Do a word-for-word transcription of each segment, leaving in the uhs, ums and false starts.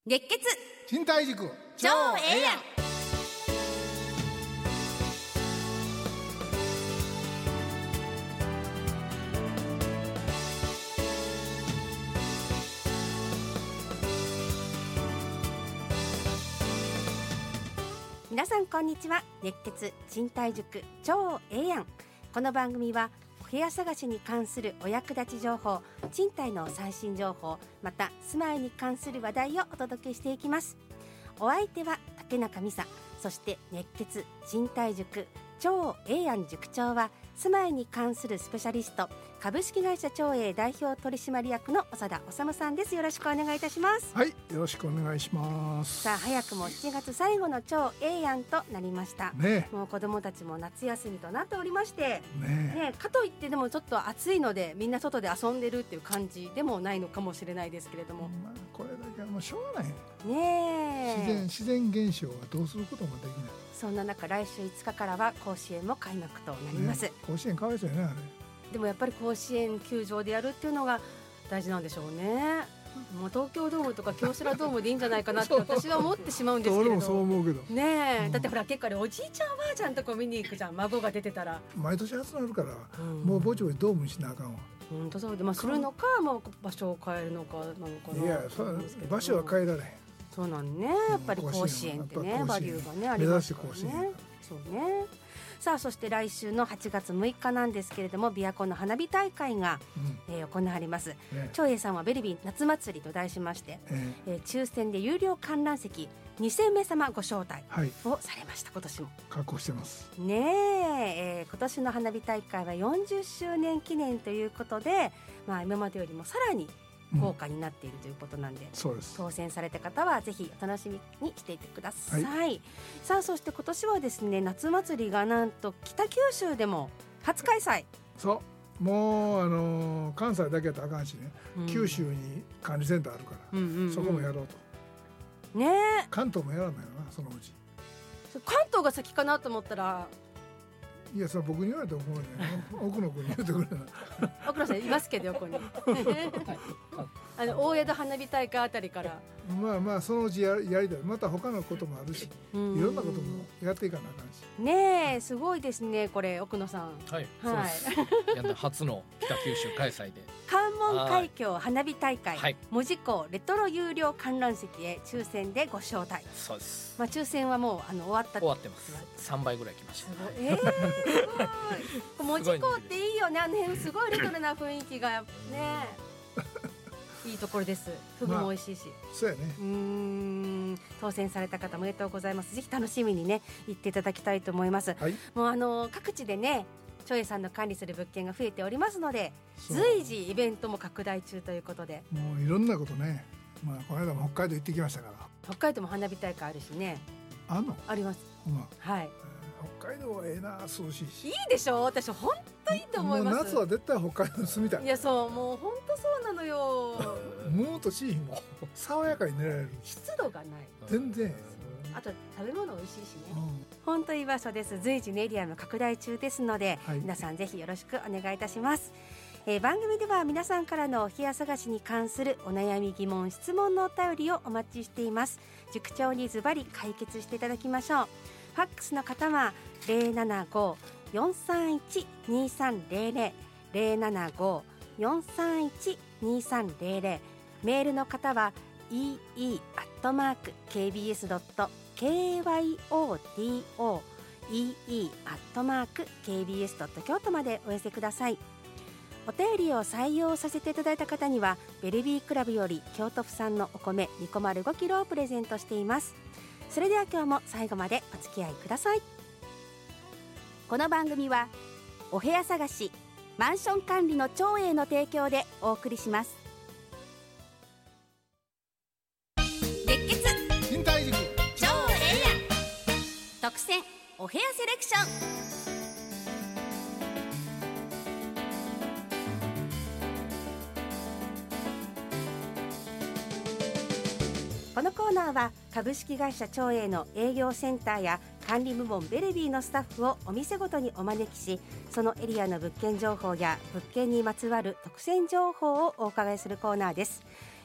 熱血賃貸塾超ええやん。皆さんこんにちは。熱血賃貸塾超ええやん。この番組はお部屋探しに関するお役立ち情報、賃貸の最新情報、また住まいに関する話題をお届けしていきます。お相手は竹中美沙、そして熱血賃貸塾超ええやん塾長は住まいに関するスペシャリスト、株式会社超え代表取締役の長田修さんです。よろしくお願いいたします。 はい、よろしくお願いします。 さあ、早くもしちがつ最後の超ええやんとなりました、 ね、 もう子どもたちも夏休みとなっておりまして、 ねね、かといってでもちょっと暑いのでみんな外で遊んでるっていう感じでもないのかもしれないですけれども、 まあ、これだけはもうしょうがないねえ、 自然、自然現象はどうすることもできない。 そんな中、来週いつかからは甲子園も開幕となります、 ね、甲子園かわいそうやね、あれ。 でもやっぱり甲子園球場でやるっていうのが大事なんでしょうね。もう東京ドームとか京セラドームでいいんじゃないかなって私は思ってしまうんですけれど俺もそう思うけどねえ、 うん、 だってほら結構あれおじいちゃんおばあちゃんとこ見に行くじゃん、孫が出てたら毎年集まるから、 うん、 もうぼちぼちドームにしなあかんわ。 本当そうで、まあ、するのか、まあ、場所を変えるのかなのかな。 いや、そう場所は変えられへん。 そうなんね、やっぱり甲子園ってね、バリューがねありますからね。そうね。さあ、そして来週のはちがつむいかなんですけれども、琵琶湖の花火大会が、うんえー、行われます、ね、長英さんはベルビー夏祭りと題しまして、えーえー、抽選で有料観覧席にせんめいさまご招待をされました、はい、今年も確保してますねえ。えー、今年の花火大会はよんじゅっしゅうねん記念ということで、まあ、今までよりもさらに豪華になっているということなんで、うん、 そうです。 当選された方はぜひお楽しみにしていてください、 はい、 さあ、そして今年はですね、夏祭りがなんと北九州でも初開催。 そうもう、あのー、関西だけやったらあかんしね、うん、九州に管理センターあるから、うんうんうん、そこもやろうとね。 関東もやらないよな、そのうち。 関東が先かなと思ったら、 いや、それ僕に言われて思うね。奥野君に言ってくれな奥野さんいますけど横にあの大江戸花火大会あたりからまあまあそのうち や, やりたい。また他のこともあるし、いろんなこともやっていかなあかんしねえ。すごいですね、これ奥野さん。 はい、はい、やんだ初の北九州開催で関門海峡花火大会、 はい、 門司港レトロ有料観覧席へ抽選でご招待。 そうです、 まあ、抽選はもうあの終わった。 終わってます。さんばいぐらい来ました。 えー、すごい門司港っていいよね、あの辺すごいレトロな雰囲気がねいいところです。フグも美味しいし、まあ、そうやね。 うーん、当選された方おめでとうございます。ぜひ楽しみにね行っていただきたいと思います、はい、もうあの各地でね長英さんの管理する物件が増えておりますので、随時イベントも拡大中ということで、 もういろんなことね、まあ、この間も北海道行ってきましたから。 北海道も花火大会あるしね。 あんの？ あります、まあ、はい。 北海道はええな、涼しいし。 いいでしょ。私本当いいと思います。 もう夏は絶対北海道に住みたい。 いや、そう、もう本当そうなのよムーとシーンも爽やかに寝られる。 湿度がない、 全然。 あと食べ物美味しいしね、うん、本当いい場所です。随時エリアも拡大中ですので、はい、皆さんぜひよろしくお願いいたします。えー、番組では皆さんからのお部屋探しに関するお悩み、疑問、質問のお便りをお待ちしています。塾長にズバリ解決していただきましょう。ファックスの方は ゼロななご よんさんいち にさんゼロゼロ ゼロななご よんさんいち にさんゼロゼロ、メールの方は イーイー アットマーク ケービーエス ドット キョト イーイー アットマーク ケービーエス ドット 京都までお寄せください。お便りを採用させていただいた方にはベルビークラブより京都府産のお米 にこまるごキロをプレゼントしています。それでは今日も最後までお付き合いください。この番組はお部屋探し、マンション管理の長英の提供でお送りします。熱血賃貸塾超ええやん特選お部屋セレクション。このコーナーは株式会社長英の営業センターや管理部門ベルビーのスタッフをお店ごとにお招きし、そのエリアの物件情報や物件にまつわる特選情報をお伺いするコーナーです。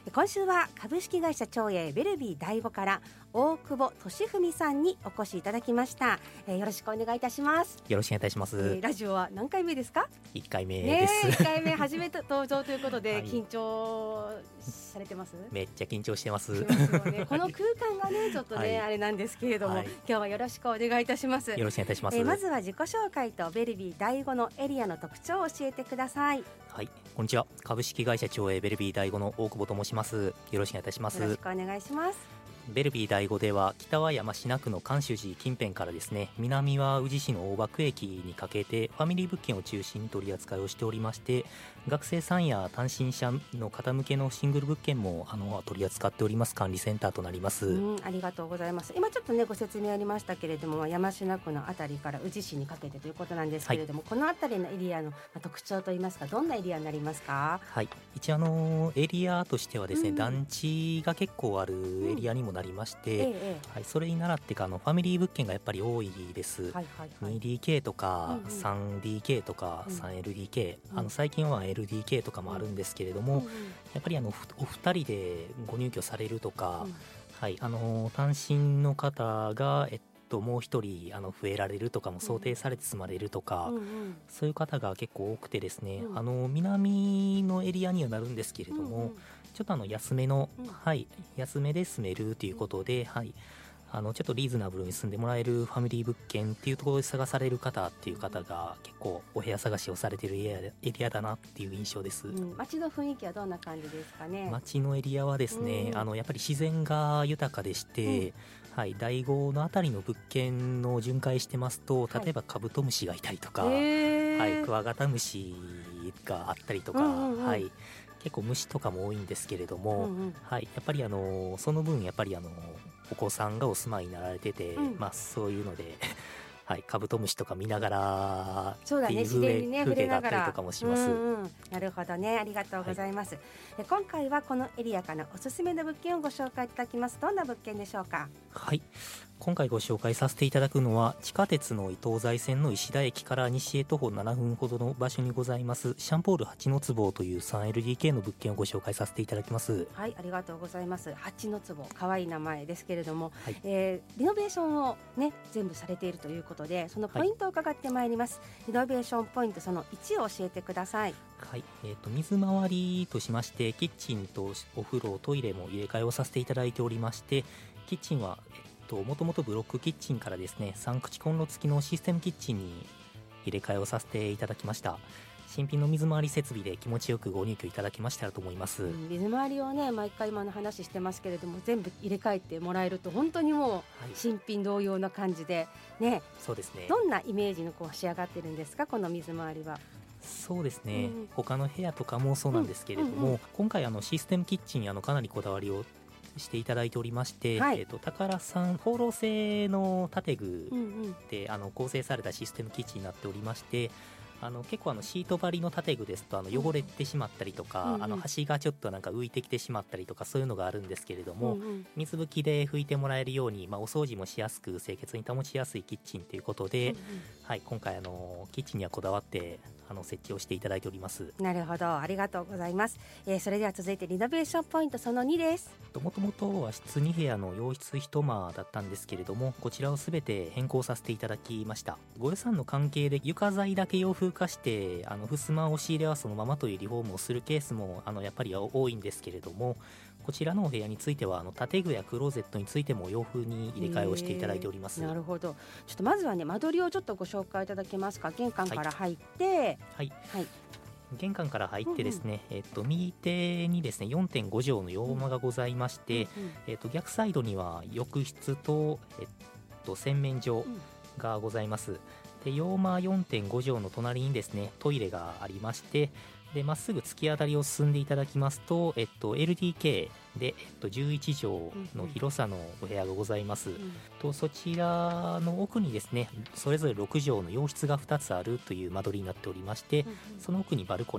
今週は株式会社長英ベルビー第五から大久保俊文さんにお越しいただきました、えー、よろしくお願いいたします。 よろしくお願いいたします、えー、ラジオは何回目ですか？ いっかいめです、 ね、いっかいめ初めて登場ということで、はい、緊張されてます？ めっちゃ緊張してます、 ますよね、この空間がねちょっとね、はい、あれなんですけれども、はい、今日はよろしくお願いいたします。 よろしくお願いいたします、 えー、まずは自己紹介とベルビー第五のエリアの特徴を教えてください。 はい、こんにちは。株式会社長英ベルビー第五の大久保と申します。よろしくお願いいたします。 よろしくお願いします。 ベルビー第五では北は山科区の関州寺近辺からですね、南は宇治市の大場駅にかけてファミリー物件を中心に取り扱いをしておりまして、学生さんや単身者の方向けのシングル物件もあの取り扱っております管理センターとなります。 うん、ありがとうございます。今ちょっとねご説明ありましたけれども、山科区のあたりから宇治市にかけてということなんですけれども、はい、このあたりのエリアの特徴といいますか、どんなエリアになりますか？ はい、一応あのエリアとしてはですね、うん、団地が結構あるエリアにもなりまして、うんええはい、それに倣ってかあのファミリー物件がやっぱり多いです、はいはいはい、にディーケー とか スリーディーケー とか スリーエルディーケー、うん、あの最近は エルディーケー とかもあるんですけれども、うん、やっぱりあのお二人でご入居されるとか、うんはい、あの単身の方が、えっと、もう一人あの増えられるとかも想定されて住まれるとか、うんうん、そういう方が結構多くてですね、うん、あの南のエリアにはなるんですけれども、うんうんちょっとあの安めの、うんはい、安めで住めるということで、はい、あのちょっとリーズナブルに住んでもらえるファミリー物件っていうところで探される方っていう方が結構お部屋探しをされているエリア、エリアだなっていう印象です、うん、 街の雰囲気はどんな感じですかね？ 街のエリアはですね、うん、あのやっぱり自然が豊かでして、うんはい、第五のあたりの物件の巡回してますと、例えばカブトムシがいたりとか、はいはい、クワガタムシがあったりとか、うんうんうんはい結構虫とかも多いんですけれども、うんうんはい、やっぱりあのその分やっぱりあのお子さんがお住まいになられてて、うんまあ、そういうのではい、カブトムシとか見ながらそうだね、自然にね風景があったりとかもします、 うんうん、なるほどね、ありがとうございます、はい、今回はこのエリアからおすすめの物件をご紹介いただきます。どんな物件でしょうか？ はい、今回ご紹介させていただくのは地下鉄の東西線の石田駅から西へ徒歩ななふんほどの場所にございますシャンポール八の坪という スリーエルディーケー の物件をご紹介させていただきます。 はい、ありがとうございます。八の坪、かわいい名前ですけれども、はいえー、リノベーションをね全部されているということで、そのポイントを伺ってまいります、はい、リノベーションポイントそのいちを教えてください。 はい、えーと、水回りとしましてキッチンとお風呂トイレも入れ替えをさせていただいておりまして、キッチンはもともとブロックキッチンからですねさん口コンロ付きのシステムキッチンに入れ替えをさせていただきました。新品の水回り設備で気持ちよくご入居いただきましたらと思います、うん、 水回りをね毎回今の話してますけれども、全部入れ替えてもらえると本当にもう新品同様な感じで、ねはい、 そうですね。 どんなイメージのこう仕上がってるんですか、この水回りは？ そうですね、うん、他の部屋とかもそうなんですけれども、うんうんうん、今回あのシステムキッチンにあのかなりこだわりをしていただいておりまして、はいえー、と宝さん放浪製の建具で、うんうん、あの構成されたシステムキッチンになっておりまして、あの結構あのシート張りの建具ですとあの汚れてしまったりとか、うんうん、あの端がちょっとなんか浮いてきてしまったりとかそういうのがあるんですけれども、うんうん、水拭きで拭いてもらえるように、まあ、お掃除もしやすく清潔に保ちやすいキッチンということで、うんうんはい、今回あのキッチンにはこだわってあの設置をしていただいております。 なるほど、ありがとうございます、えー、それでは続いてリノベーションポイントそのにです。 もともと和室に部屋の洋室一間だったんですけれども、こちらをすべて変更させていただきました。ご予算の関係で床材だけ洋風化してあの襖押し入れはそのままというリフォームをするケースもあのやっぱり多いんですけれども、こちらのお部屋についてはあの建具やクローゼットについても洋風に入れ替えをしていただいております。 なるほど。ちょっとまずはね間取りをちょっとご紹介いただけますか。玄関から入って、はいはいはい、玄関から入ってですね、うんうんえっと、右手にですね よんてんご 畳の洋間がございまして、うんうんえっと、逆サイドには浴室と、えっと、洗面所がございます。で洋間 よんてんご 畳の隣にですねトイレがありまして、でまっすぐ突き当たりを進んでいただきますと、えっと、エルディーケー で、えっと、じゅういち畳の広さのお部屋がございます、うんうん、とそちらの奥にですねそれぞれろく畳の洋室がふたつあるという間取りになっておりまして、うんうん、その奥にバルコニー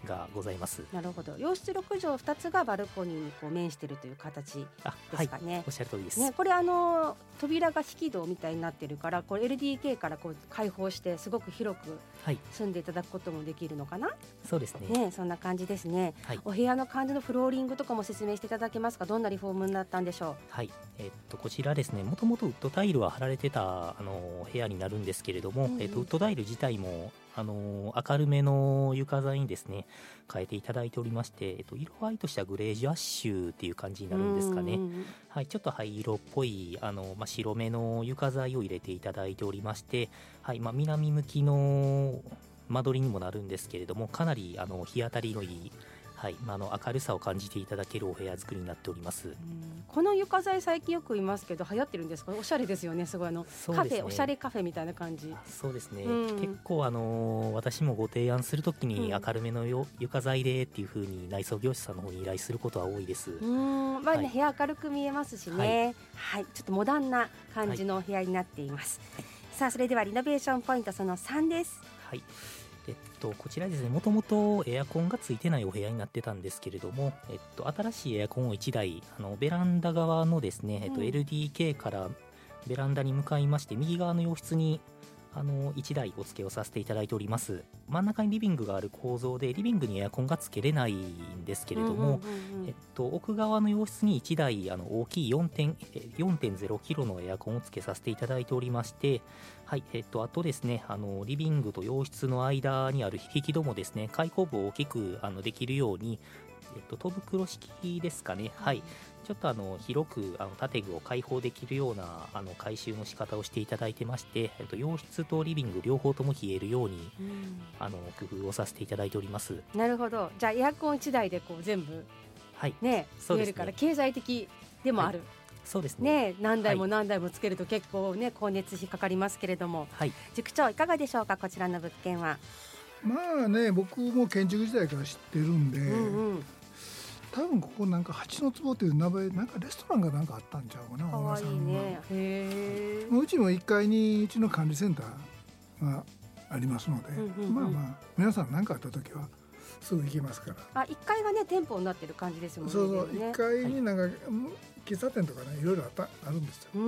がございます。 なるほど。洋室ろくじょうふたつがバルコニーにこう面しているという形ですかね。 はい、おっしゃる通りです、 ね、これあの扉が引き戸みたいになってるからこれ エルディーケー からこう開放してすごく広く住んでいただくこともできるのかな、はい、 そうですね。 ね、そんな感じですね、はい、お部屋の感じのフローリングとかも説明していただけますか。どんなリフォームになったんでしょう。 はい、えー、っとこちらですね、もともとウッドタイルは貼られてたあの部屋になるんですけれども、うんうん、えー、っとウッドタイル自体もあの明るめの床材にですね変えていただいておりまして、えっと、色合いとしてはグレージュアッシュっていう感じになるんですかね、うんうん、はい、ちょっと灰色っぽいあの、まあ、白めの床材を入れていただいておりまして、はい、まあ、南向きの間取りにもなるんですけれども、かなりあの日当たりのいい、はい、まあ、あの明るさを感じていただけるお部屋作りになっております。うん、 この床材最近よく言いますけど流行ってるんですか。おしゃれですよね。すごいあの、ね、カフェおしゃれカフェみたいな感じ。 そうですね、うん、結構あの私もご提案するときに明るめのよ、うん、床材でっていう風に内装業者さんの方に依頼することは多いです。 うん、まあね、はい、部屋明るく見えますしね、はいはい、ちょっとモダンな感じのお部屋になっています、はい、さあそれではリノベーションポイントそのさんです。 はい、えっと、こちらですね、もともとエアコンがついてないお部屋になってたんですけれども、えっと、新しいエアコンをいちだいあのベランダ側のですね、えっと、エルディーケー からベランダに向かいまして右側の洋室にあのいちだいお付けをさせていただいております。真ん中にリビングがある構造でリビングにエアコンがつけれないんですけれども、えっと、奥側の洋室にいちだいあの大きい よんてんゼロキロのエアコンをつけさせていただいておりまして、はい、えっと、あとですね、あのリビングと洋室の間にある引き戸もですね、開口部を大きくあのできるように、えっと、戸袋式ですかね、はい、ちょっとあの広くあの建具を開放できるようなあの改修の仕方をしていただいてまして、えっと、洋室とリビング両方とも冷えるように、うん、あの工夫をさせていただいております。 なるほど。じゃあエアコンいちだいでこう全部、はいね、冷えるから経済的でもある、はい、 そうですね、 ね、何台も何台もつけると結構ね光熱費かかりますけれども、はい、塾長いかがでしょうか。こちらの物件は。 まあね、僕も建築時代から知ってるんで、うんうん、多分ここなんか八の坪っていう名前なんかレストランがなんかあったんちゃうかな。 かわいいね。へー、うちもいっかいにうちの管理センターがありますので、うんうんうん、まあまあ皆さん何かあった時はすぐ行けますから。 あ、いっかいがね店舗になってる感じですもんね。 そうそう、いっかいになんか、はい、喫茶店とかねいろいろあったあるんですよ。うー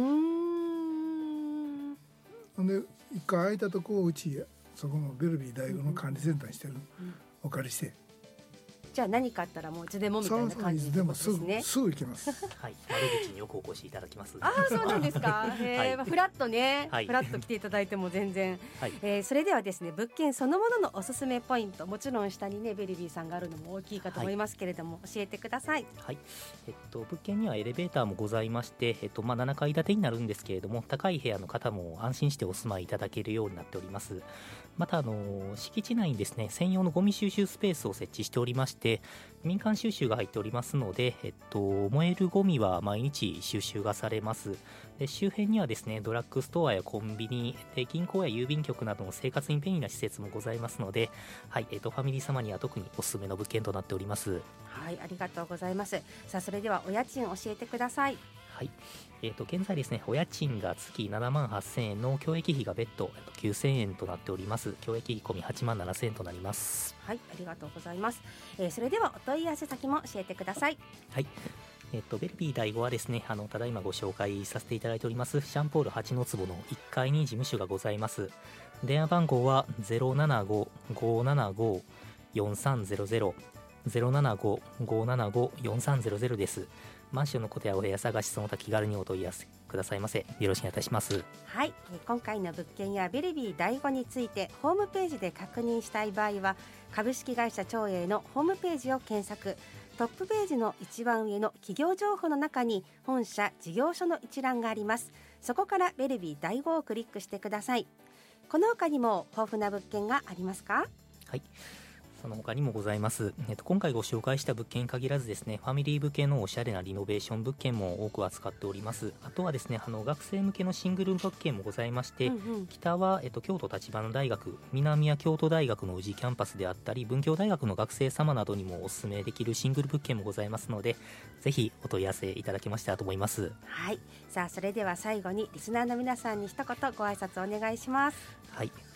んでいっかい空いたとこをうちそこのベルビー大学の管理センターにしてる、うんうん、お借りして、 じゃあ何かあったらもういつでもみたいな感じで、ね、 そうそう、でもすぐすぐ行きます。 はい、窓口によくお越しいただきます。 ああ、そうなんですか。へ、はい、まあ、フラッとね、はい、フラッと来ていただいても全然、はい、えー、それではですね、物件そのもののおすすめポイント、もちろん下にねベルビーさんがあるのも大きいかと思いますけれども、はい、教えてください。 はい、えっと、物件にはエレベーターもございまして、えっとまあ、ななかい建てになるんですけれども、高い部屋の方も安心してお住まいいただけるようになっております。またあの敷地内にですね専用のゴミ収集スペースを設置しておりまして、民間収集が入っておりますので、えっと、燃えるゴミは毎日収集がされます。で周辺にはですねドラッグストアやコンビニで銀行や郵便局などの生活に便利な施設もございますので、はい、えっと、ファミリー様には特におすすめの物件となっております。 はい、ありがとうございます。さあそれではお家賃教えてください。 はい、えー、と現在ですねお家賃が月ななまんはっせんえんの教育費が別途きゅうせんえんとなっております。教育費込みはちまんななせんえんとなります。 はい、ありがとうございます、えー、それではお問い合わせ先も教えてください。 はい、えー、とベルビー第五はですねあのただいまご紹介させていただいておりますシャンポールはちの坪のいっかいに事務所がございます。電話番号は ゼロななご ごーななご よんさんゼロゼロ ゼロななご ごーななご よんさんゼロゼロです。マンションのことやお部屋探しその他気軽にお問い合わせくださいませ。よろしくお願いいたします。 はい、今回の物件やベルビー第五についてホームページで確認したい場合は株式会社長栄のホームページを検索、トップページの一番上の企業情報の中に本社事業所の一覧があります。そこからベルビー第五をクリックしてください。この他にも豊富な物件がありますか？ はい、その他にもございます、えっと、今回ご紹介した物件に限らずですねファミリー向けのおしゃれなリノベーション物件も多く扱っております。あとはですねあの学生向けのシングル物件もございまして、うんうん、北は、えっと、京都橘大学、南は京都大学の宇治キャンパスであったり文京大学の学生様などにもお勧めできるシングル物件もございますので、ぜひお問い合わせいただけましたらと思います。 はい、さあそれでは最後にリスナーの皆さんに一言ご挨拶お願いします。 はい、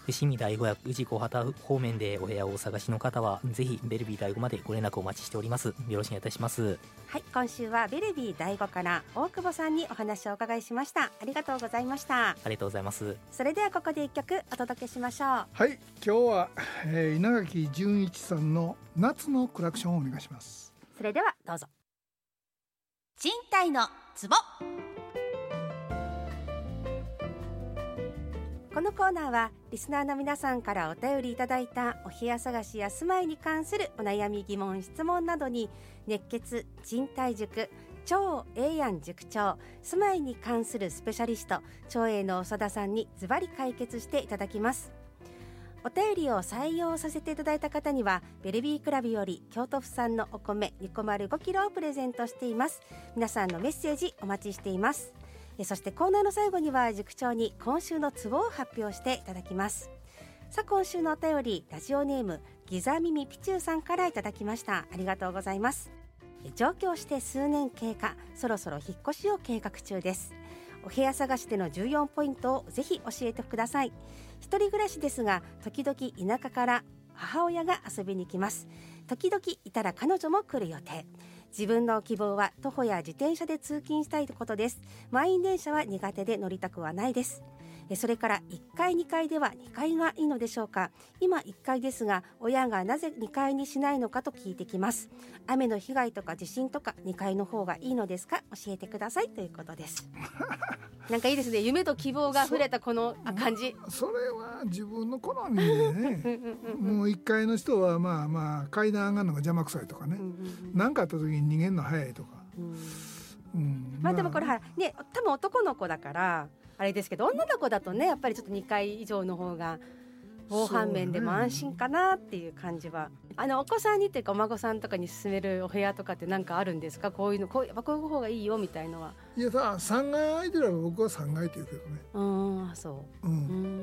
伏見第五や宇治小畑方面でお部屋をお探しの方はぜひベルビー第五までご連絡お待ちしております。よろしくお願いいたします。 はい、今週はベルビー第五から大久保さんにお話をお伺いしました。ありがとうございました。 ありがとうございます。 それではここで一曲お届けしましょう。 はい、今日は、えー、稲垣潤一さんの夏のクラクションをお願いします。 それではどうぞ。賃貸のツボ。このコーナーはリスナーの皆さんからお便りいただいたお部屋探しや住まいに関するお悩み疑問質問などに熱血賃貸塾超ええやん塾長住まいに関するスペシャリスト超えの長田さんにズバリ解決していただきます。お便りを採用させていただいた方にはベルビークラブより京都府産のお米にこまるごキロをプレゼントしています。皆さんのメッセージお待ちしています。そしてコーナーの最後には塾長に今週のツボを発表していただきます。さあ今週のお便りラジオネームギザミミピチューさんからいただきました。ありがとうございます。上京して数年経過、そろそろ引っ越しを計画中です。お部屋探しでの重要ポイントをぜひ教えてください。一人暮らしですが時々田舎から母親が遊びに来ます。時々いたら彼女も来る予定。自分の希望は徒歩や自転車で通勤したいことです。満員電車は苦手で乗りたくはないです。それからいっかいにかいではにかいがいいのでしょうか。今いっかいですが親がなぜにかいにしないのかと聞いてきます。雨の被害とか地震とかにかいの方がいいのですか、教えてくださいということですなんかいいですね、夢と希望が溢れたこの感じ。 そ, それは自分の好みでねもういっかいの人はまあまあ階段上がるのが邪魔くさいとかね何かあった時に逃げるの早いとか、うんうんまあ、でもこれはね多分男の子だからあれですけど女の子だとねやっぱりちょっとにかい以上の方が防犯面でも安心かなっていう感じは、ね、あのお子さんにっていうかお孫さんとかに勧めるお部屋とかって何かあるんですか。こういうのこういう方がいいよみたいのは。 いやささんがい空いてれば僕はさんがいって言うけどね。 うんそう、うん、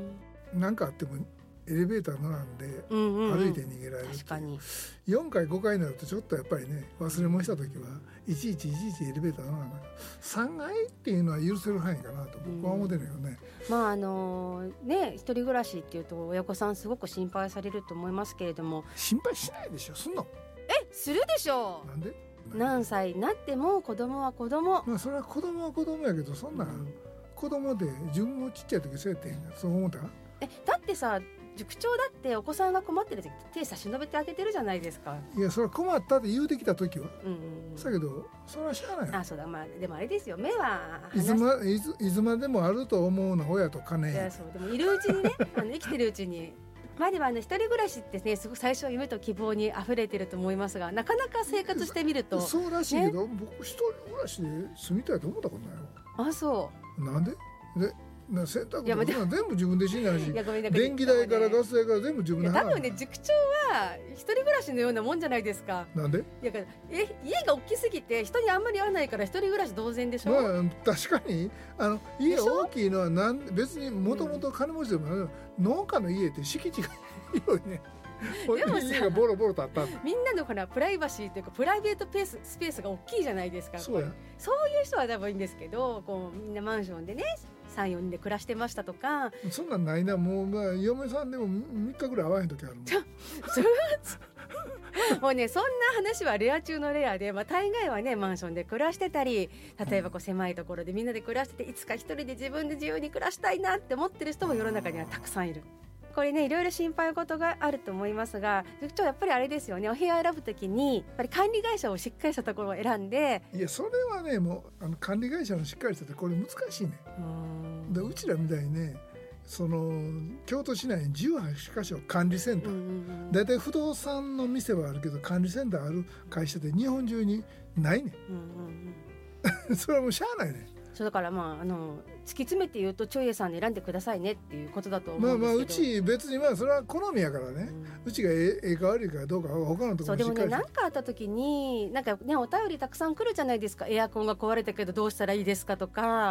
なんかあってもエレベーター乗らんで歩いて逃げられる、うんうんうん、確かによんかいごかいになるとちょっとやっぱりね忘れ物した時はいちいちいちいちエレベーター乗らんからさんがいっていうのは許せる範囲かなと僕は思ってるよね、 うん、まああのね一人暮らしっていうと親御さんすごく心配されると思いますけれども。 心配しないでしょ。すんの？ えするでしょう。 なんで？ 何歳になっても子供は子供、 まあ、それは子供は子供やけどそんな、うん、子供で自分もちっちゃい時そうやってんやそう思った？ えだってさ塾長だってお子さんが困ってる時手差し伸べてあげてるじゃないですか。 いやそれは困ったって言うてきた時は、うんうんうん、だけどそれは知らないよ。 あそうだ、まあ、でもあれですよ目はいつまいついつまでもあると思うの親と金。 いやそうでもいるうちにねあの生きてるうちにまあでもあの一人暮らしってねすごく最初は夢と希望にあふれてると思いますがなかなか生活してみるとそうらしいけど、ね、僕一人暮らしで住みたいと思ったことないよ。 あそう。 なんででな洗濯とか全部自分でしないし電気代からガス代から全部自分で払う。 多分ね塾長は一人暮らしのようなもんじゃないですか。 なんで？ いやえ家が大きすぎて人にあんまり会わないから一人暮らし同然でしょ。 まあ確かにあの家大きいのはなん別にもともと金持ちでも、うん、農家の家って敷地が広いねでも家がボロボロとあったんだ。 みんなのほらプライバシーというかプライベートペーススペースが大きいじゃないですか。 そうやそういう人は多分いいんですけどこうみんなマンションでねさんよにんで暮らしてましたとかそんなんないな。もう、まあ、嫁さんでもみっかぐらい会わへん時あるもん。 それはもうねそんな話はレア中のレアで、まあ、大概はねマンションで暮らしてたり例えばこう狭いところでみんなで暮らしてていつか一人で自分で自由に暮らしたいなって思ってる人も世の中にはたくさんいる。これねいろいろ心配事があると思いますが塾長やっぱりあれですよねお部屋選ぶときにやっぱり管理会社をしっかりしたところを選んで。 いやそれはねもうあの管理会社のしっかりしたってこれ難しいね。うでうちらみたいにねその京都市内にじゅうはちかしょ管理センターだいたい不動産の店はあるけど管理センターある会社って日本中にないね、うんうんうん、それはもうしゃあないね。 そうだからまああの突き詰めて言うと長英さんで選んでくださいねっていうことだと思うんですけど、まあまあうち別にまあそれは好みやからね、うん、うちがええか悪いかどうかは他のところにしっかりして。そうでもね何かあった時になんかねお便りたくさん来るじゃないですか。エアコンが壊れたけどどうしたらいいですかとか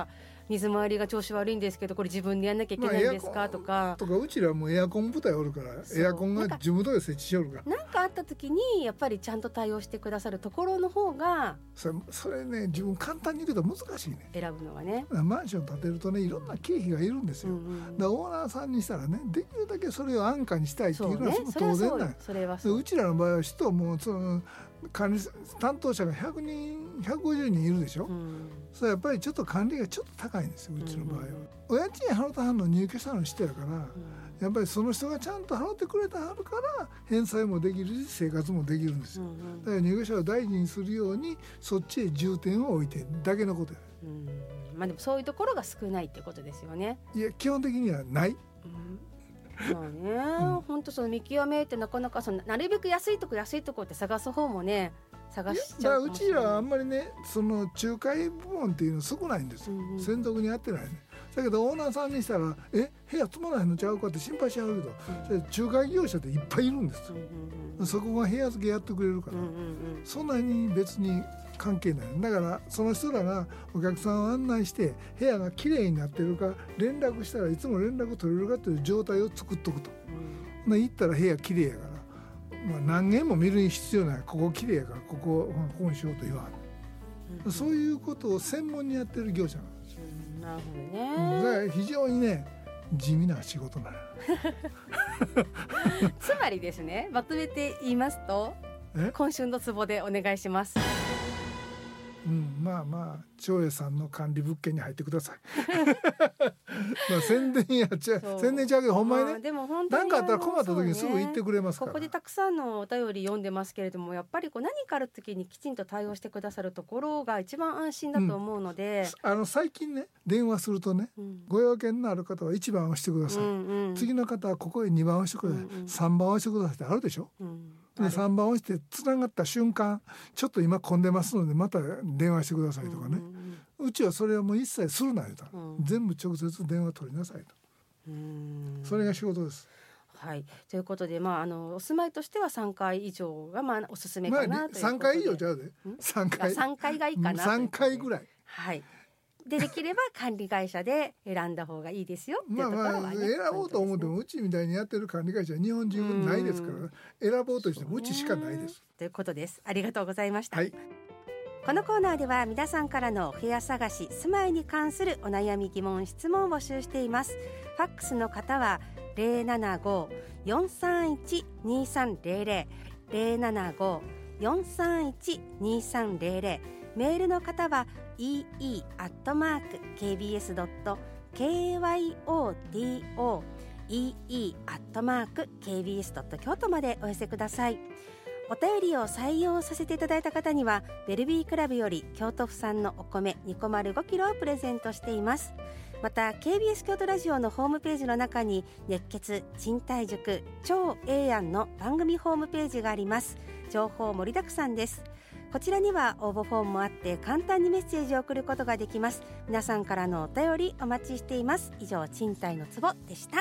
水回りが調子悪いんですけどこれ自分でやんなきゃいけないんですか、まあ、とかとかうちらもエアコン部隊おるからエアコンが自分で設置しよるからなんかあった時にやっぱりちゃんと対応してくださるところの方がそれ、それね自分簡単に言うと難しいね選ぶのがね。 マンション建てるとねいろんな経費がいるんですよ、うんうん、だからオーナーさんにしたらねできるだけそれを安価にしたいっていうのはすごく当然なん、 それはそう。 うちらの場合は人もその管理担当者がひゃくにんひゃくごじゅうにんいるでしょ、うん、それやっぱりちょっと管理がちょっと高いんですようちの場合は、うん、お家賃払ったはんの入居者の人やから、うん、やっぱりその人がちゃんと払ってくれたはるから返済もできるし生活もできるんですよ、うん、だから入居者を大事にするようにそっちへ重点を置いてだけのことや、 うんまあ、でもそういうところが少ないってことですよね。 いや基本的にはない、 うんまあね、うん、本当その見極めってなかなかそのなるべく安いとこ安いとこって探す方もね探しちゃうかもしれない。 だからうちらはあんまりねその仲介部門っていうの少ないんですよ、うんうん、専属にやってないね。だけどオーナーさんにしたらえ部屋積まないのちゃうかって心配しちゃうけど、うん、仲介業者っていっぱいいるんですよ、うんうんうん、そこが部屋付けやってくれるから、うんうんうん、そんなに別に関係ない。だからその人らがお客さんを案内して部屋がきれいになってるか連絡したらいつも連絡取れるかという状態を作っとくと、うん、行ったら部屋きれいやから、まあ、何軒も見る必要ない。ここきれいやからここ、ここにしようと言わない、うん、そういうことを専門にやってる業者なんですよ、 うん、なるほどね、 うん、だから非常にね地味な仕事なのつまりですねまとめて言いますと今週のツボでお願いします。 うん、まあまあ長英さんの管理物件に入ってくださいまあ宣伝やっちゃ宣伝ちゃうけどほんまにね、まあ、でも本当に何かあったら困った時にすぐ言ってくれますから、 ね、ここでたくさんのお便り読んでますけれどもやっぱりこう何かある時にきちんと対応してくださるところが一番安心だと思うので、 うん、あの最近ね電話するとね、うん、ご用件のある方はいちばん押してください、うんうん、次の方はここへにばん押してください、うんうん、さんばん押してくださいってあるでしょ、うんでさんばん押してつながった瞬間ちょっと今混んでますのでまた電話してくださいとかね、うんうん、うちはそれはもう一切するなよと、うん、全部直接電話取りなさいと、うん、それが仕事です。 はい、ということで、まあ、あのお住まいとしてはさんかい以上がまあおすすめかなということで、 まあ、さんかい以上じゃうでさんかいさんかいがいいかなさんかいぐらい、 はいでできれば管理会社で選んだ方がいいですよっていうところは、ね、まあまあ選ぼうと思ってもうちみたいにやってる管理会社は日本中ないですから、選ぼうとしてもうちしかないですということです。ありがとうございました、 はい、 このコーナーでは皆さんからのお部屋探し住まいに関するお悩み疑問質問を募集しています。ファックスの方は ゼロななご よんさんいち にさんゼロゼロ ゼロななご よんさんいち にさんゼロゼロメールの方は イーイー アットマーク ケービーエス ドット ケーワイオーティーオー イーイー アットマーク ケービーエス ドット 京都までお寄せください。お便りを採用させていただいた方にはベルビークラブより京都府産のお米にこまるごキロをプレゼントしています。また ケービーエス 京都ラジオのホームページの中に熱血賃貸塾超ええやんの番組ホームページがあります。情報盛りだくさんです。こちらには応募フォームもあって簡単にメッセージを送ることができます。皆さんからのお便りお待ちしています。以上賃貸のツボでした。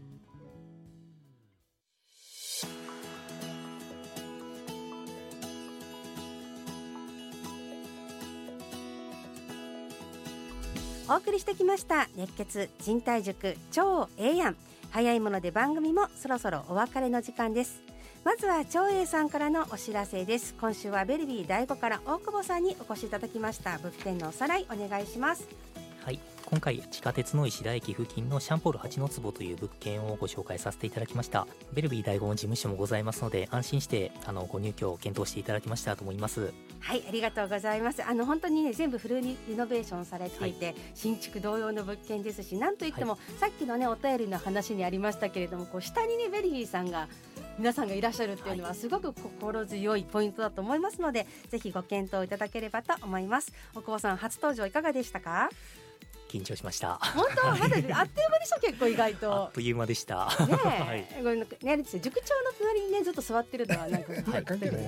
お送りしてきました熱血賃貸塾超ええやん。早いもので番組もそろそろお別れの時間です。まずは長英さんからのお知らせです。今週はベルビー第五から大久保さんにお越しいただきました。物件のおさらいお願いします。 はい、今回地下鉄の石田駅付近のシャンポールはちの坪という物件をご紹介させていただきました。ベルビー第五の事務所もございますので安心してあのご入居を検討していただきましたと思います。 はい、ありがとうございます。あの本当にね全部フルリノベーションされていて、はい、新築同様の物件ですし、なんといっても、はい、さっきのねお便りの話にありましたけれども、こう下にねベルビーさんが皆さんがいらっしゃるっていうのはすごく心強いポイントだと思いますので、はい、ぜひご検討いただければと思います。大久保さん初登場いかがでしたか？ 緊張しました。 本当、まだあっという間でした。結構意外とあっという間でしたねえ、はい、これね、塾長の隣にねずっと座ってるのはなんか、はい、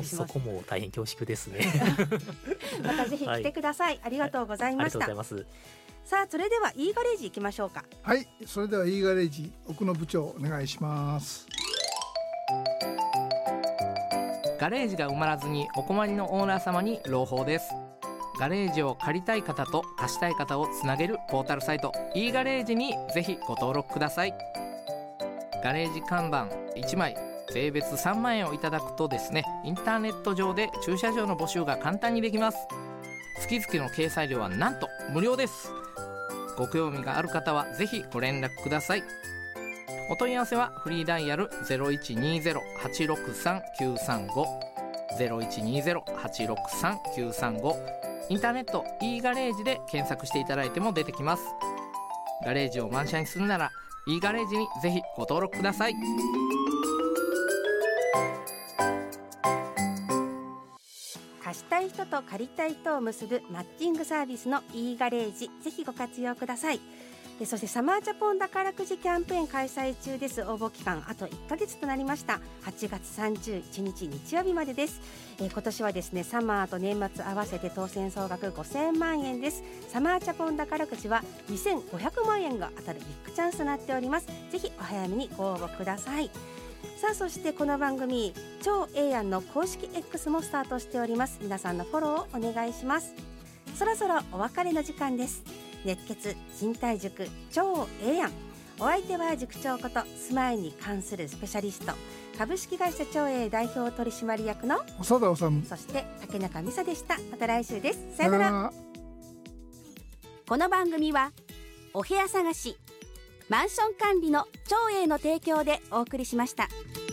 そこも大変恐縮ですねまたぜひ来てください、はい、ありがとうございました。 ありがとうございます。 さあそれでは E ガレージ行きましょうか。 はい、それでは E ガレージ奥野部長お願いします。 ガレージが埋まらずにお困りのオーナー様に朗報です。 ガレージを借りたい方と貸したい方をつなげるポータルサイト e ガレージにぜひご登録ください。ガレージ看板いちまい税別さんまんえんをいただくとですね、インターネット上で駐車場の募集が簡単にできます。月々の掲載料はなんと無料です。ご興味がある方はぜひご連絡ください。お問い合わせはフリーダイヤル ゼロいちにゼロ はちろくさん きゅうさんご ゼロいちにゼロ はちろくさん きゅうさんご、インターネット e ガレージで検索していただいても出てきます。ガレージを満車にするなら e ガレージにぜひご登録ください。 貸したい人と借りたい人を結ぶマッチングサービスの e ガレージ、ぜひご活用ください。そしてサマージャポン宝くじキャンペーン開催中です。応募期間あといっかげつとなりました。はちがつさんじゅういちにち日曜日までです。えー、今年はですね、サマーと年末合わせて当選総額ごせんまんえんです。サマージャポン宝くじはにせんごひゃくまんえんが当たるビッグチャンスとなっております。ぜひお早めにご応募ください。さあ、そしてこの番組超 エーアンの公式 X もスタートしております。皆さんのフォローをお願いします。そろそろお別れの時間です。熱血人体塾超 エーアン、お相手は塾長こと住まいに関するスペシャリスト、株式会社超 A 代表取締役の長田治、 そして竹中美沙でした。また来週です。さよなら。 この番組はお部屋探し、マンション管理の超 A の提供でお送りしました。